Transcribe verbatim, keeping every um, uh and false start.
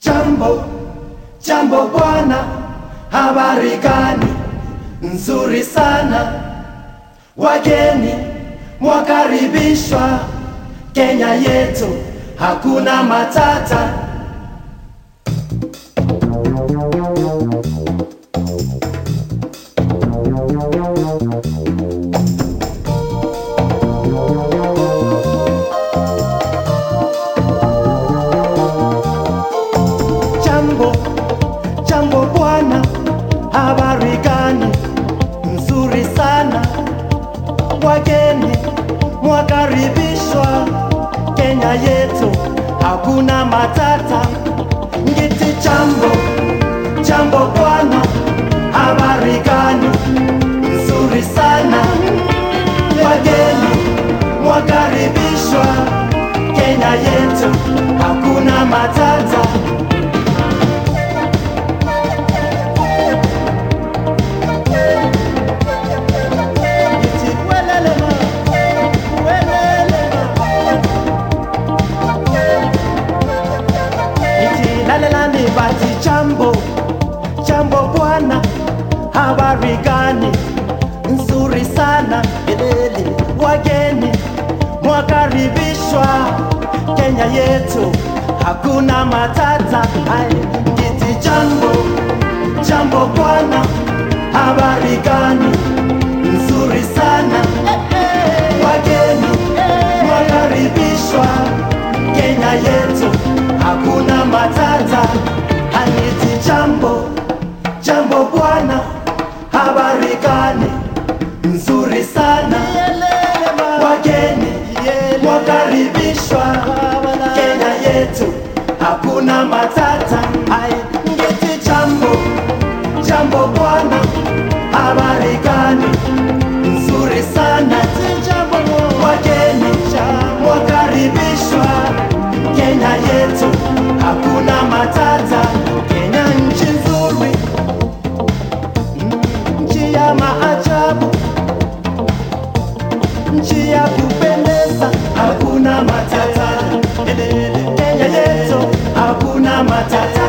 Jambo, jambo bwana, habari gani? Nzuri sana. Wageni mwakaribishwa Kenya yetu, hakuna matata. Jambo, jambo bwana, habari gani? Nzuri sana. Wageni mwakaribishwa Kenya yetu, hakuna matata. Ngiti jambo, jambo bwana, habari gani? Nzuri sana. Wageni mwakaribishwa Kenya yetu, hakuna matata. Bati jambo, jambo bwana, habari gani? Nzuri sana. Elele, wageni mwakaribishwa Kenya yetu, hakuna matata. Hai, ngiti jambo, jambo bwana, habari gani? Nzuri sana. Wageni mwakaribishwa Kenya yetu, hakuna matata. Aniti jambo, jambo bwana, habari gani? Nzuri sana. Wageni mwakaribishwa Kenya yetu, hakuna matata. Ai, ngiti jambo, jambo bwana, habari gani? Nzuri sana. Wageni mwakaribishwa Kenya yetu, hakuna matata. Kenya nchi nzuri, nchi ya maajabu, nchi ya kupendeza, hakuna matata. Kenya yetu, hakuna matata.